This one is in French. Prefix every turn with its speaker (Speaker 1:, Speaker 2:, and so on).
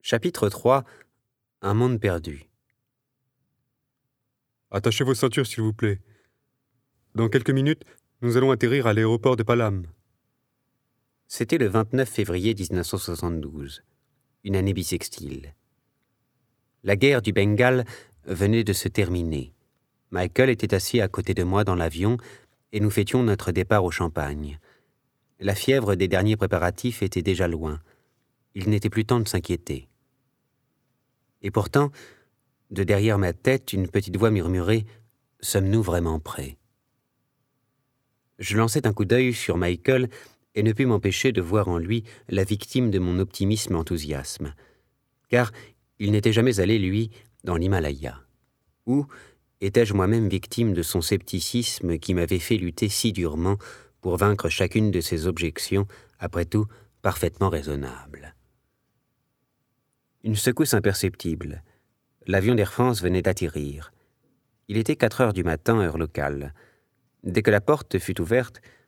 Speaker 1: Chapitre 3 « Un monde perdu »
Speaker 2: Attachez vos ceintures, s'il vous plaît. Dans quelques minutes, nous allons atterrir à l'aéroport de Palam.
Speaker 1: C'était le 29 février 1972, une année bissextile. La guerre du Bengale venait de se terminer. Michael était assis à côté de moi dans l'avion et nous fêtions notre départ au Champagne. La fièvre des derniers préparatifs était déjà loin. Il n'était plus temps de s'inquiéter. Et pourtant, de derrière ma tête, une petite voix murmurait « Sommes-nous vraiment prêts ?» Je lançai un coup d'œil sur Michael et ne pus m'empêcher de voir en lui la victime de mon optimisme-enthousiasme. Car il n'était jamais allé, lui, dans l'Himalaya. Ou étais-je moi-même victime de son scepticisme qui m'avait fait lutter si durement pour vaincre chacune de ses objections, après tout parfaitement raisonnables. Une secousse imperceptible. L'avion d'Air France venait d'atterrir. Il était 4 heures du matin, heure locale. Dès que la porte fut ouverte,